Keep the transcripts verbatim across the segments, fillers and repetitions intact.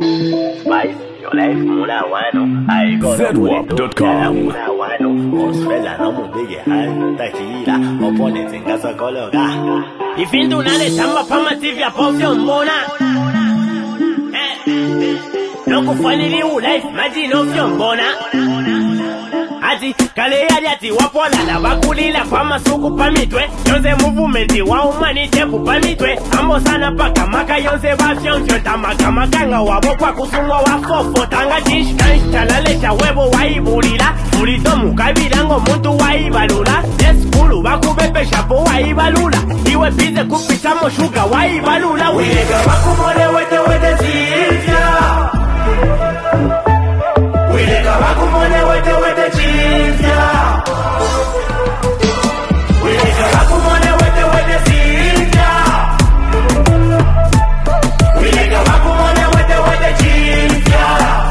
Spice, your life mula wano. I got zedwap dot com. Mula wano. Osfela no mubige hai. Takila, opponents in casa cologa. Ifindu nale tamba pama T V apofio mbona. No kufanili u life maji ofio mbona. Ati kale yali ati wapola la bakulila pama suku pamitwe. Yonze movement wa humanite pamitwe. Ambo sana paka maka yonze bafyon fyonta maka makanga wabo kwa kusungwa wa fofo tanga jish kansh talalesha webo waibulila. Mulito mukabirango muntu waibalula. Deskulu bakubebe shapo waibalula. Iwe bize kupitamo shuga waibalula. Wilega bakumole wete wete zivya. Wilega bakumole wete wete zivya. Wilega bakumole wete wete zivya. Wilega bakumole wete wete zivya.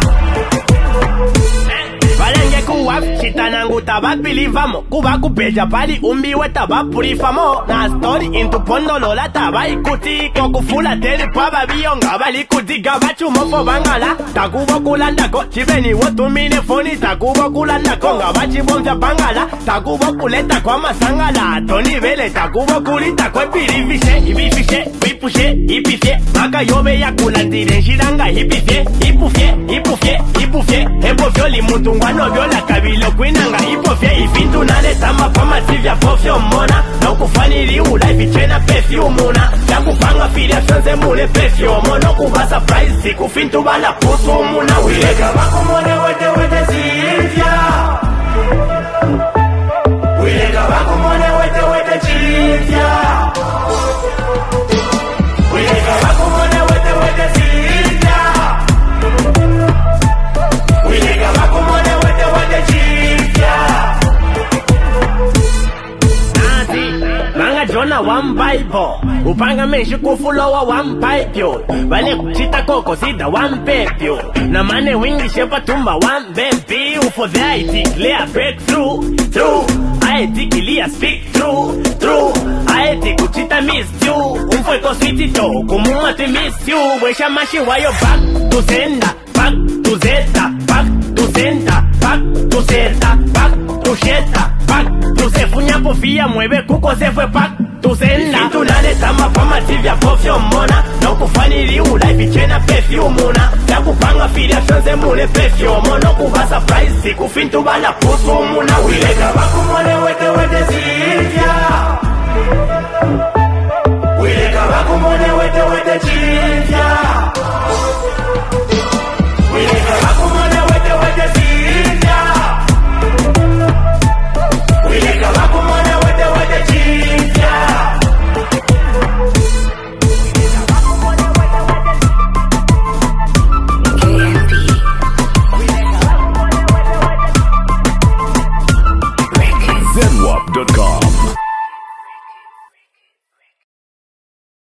Balenge kuwaf chitanangu tabapilivamo. Kuba kupeja pali umbiwe tabapulifamo. Na story into pondolola taba ikuti. Kokufula teli paba biyonga bali kudiga bachu mofo bangala. Takubo kulandako chibeni wotumine foni. Takubo kulandako nga bachi bomja bangala. Takubo kuleta kwa masangala. Toni vele takubo kulita kwe pilifishe. Ibifishe, bipushe, ipifye. Maka yobe ya kulandire shiranga ipifye. Ipufye, ipufye, ipufye. Ebo vyoli mutungwano vyola kabilo kwinanga ipofye. Ifintu nale tamba pama tivya pofyo mona. No kufanili u life ichena pesi umuna. Yakupanga filia fyonze mule pesi omo. No kuba surprise siku fintu bala pusu umuna. Wilega bakumone wete wete zivya. Wilega bakumone wete wete zivya. Wilega bakumone wete wete zivya. Wilega bakumone wete wete zivya. Manga Jona one Bible. Upanga menshi kufulowa one pipe yo. Vale kuchita koko sida one pepyo. Na mane wingi shepa tumba one baby. Ufo there I declare breakthrough. True. I declare speak true. True. I take kuchita miss you. Umfo iko sweet to. Kumuma te miss you. Wesha mashi wayo back to sender. Back to zeta. Back to center. Back to zeta. Back to sheta. Back to sefunya pofia mueve kuko se fue back to senda. Ifintu nale tamba pama tivya pofyo mona. No kufanili u life ichena pesi umuna. Yakupanga filia fyonze mule pesi omo. No kuba surprise siku fintu bala pusu umuna. Wilega bakumole wete wete zivya. Wilega bakumole wete wete zivya.